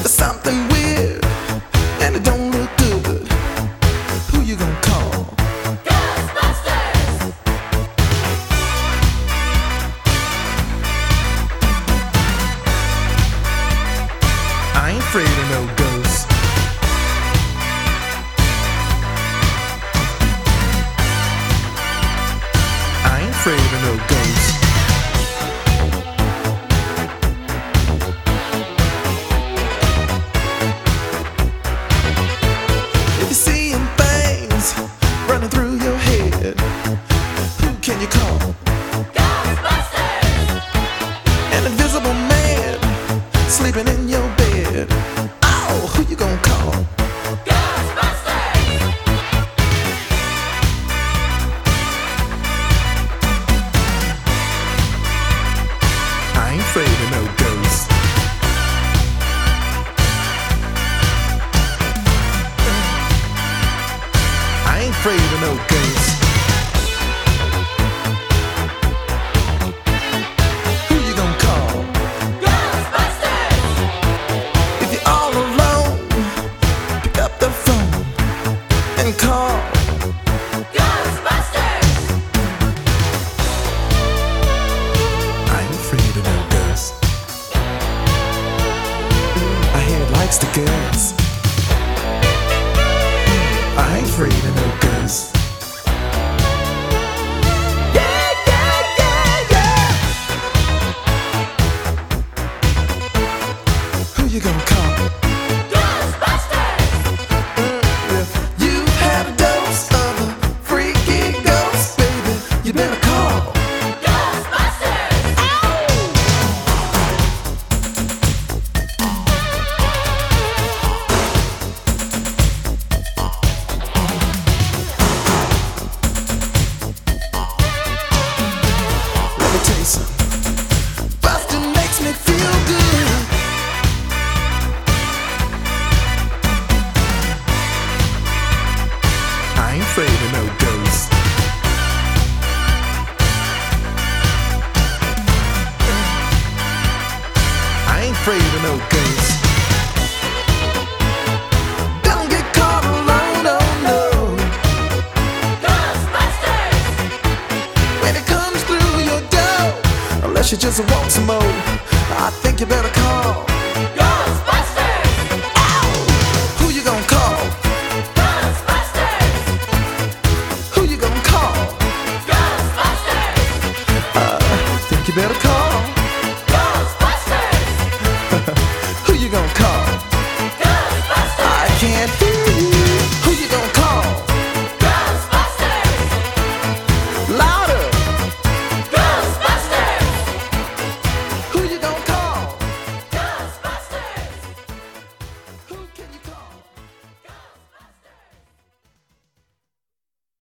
There's something weird and it don't look good. Who you gonna call? Ghostbusters! I ain't afraid of no ghosts. I ain't afraid of no ghosts. If you're seeing things running through your head, who can you call? Ghostbusters! An invisible man sleeping in your bed. Oh, who you gonna call? Ghostbusters! I ain't afraid of no ghosts. I ain't afraid of no ghosts. Who you gonna call? Ghostbusters! If you're all alone, pick up the phone and call. Ghostbusters! I ain't afraid of no ghosts. I hear it likes the girls. I ain't afraid of no ghosts. Yeah, yeah, yeah, yeah. Who you gonna call? Ghostbusters! If you had a dose of a freaky ghost, baby, you better call. Ghostbusters! Let me tell you something. Bustin' makes me feel good. I ain't afraid of no ghosts. I ain't afraid of no ghosts. Don't get caught alone, oh no. Ghostbusters! When it comes through your door, unless you just want some more.